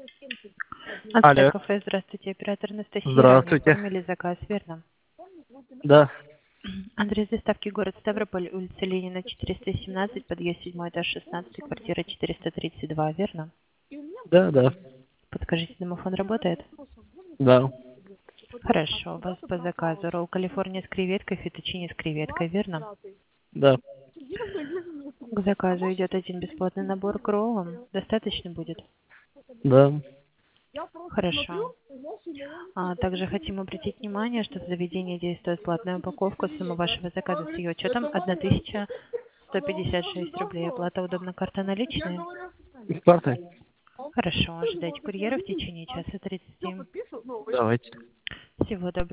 Алло, Кафе, здравствуйте, оператор Анастасия, ранее здравствуйте. оформили заказ, верно? Да, Адрес доставки город Ставрополь, улица Ленина, 417, подъезд 7 этаж 16, квартира 432, верно? да, Подскажите, домофон работает? да, Хорошо, у вас по заказу ролл Калифорния с креветкой, фетучини с креветкой, верно? да, К заказу идет один бесплатный набор к роллам. Достаточно будет? да. Хорошо. Также хотим обратить внимание, что в заведении действует платная упаковка. Сумма вашего заказа с ее учетом 1156 рублей. Оплата удобна, карта наличные? Картой? Хорошо. Ожидайте курьера в течение часа 30. Давайте. Всего доброго.